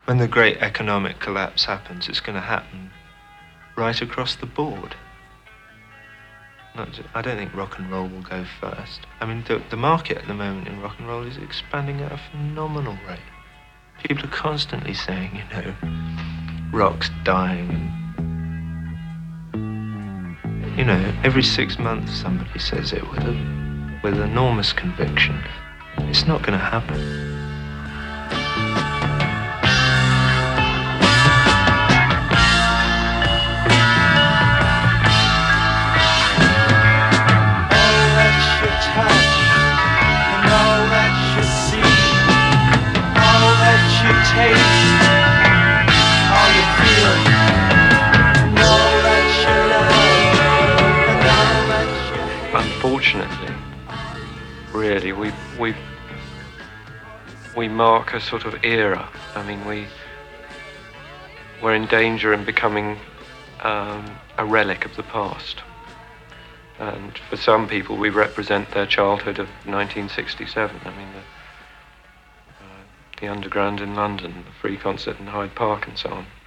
When the great economic collapse happens, it's going to happen right across the board. I don't think rock and roll will go first. I mean, the market at the moment in rock and roll is expanding at a phenomenal rate. People are constantly saying, you know, rock's dying. And, you know, every 6 months somebody says it with enormous conviction. It's not going to happen. Unfortunately, really, we mark a sort of era. I mean, we're in danger in becoming a relic of the past. And for some people, we represent their childhood of 1967. I mean, the Underground in London, the Free Concert in Hyde Park, and so on.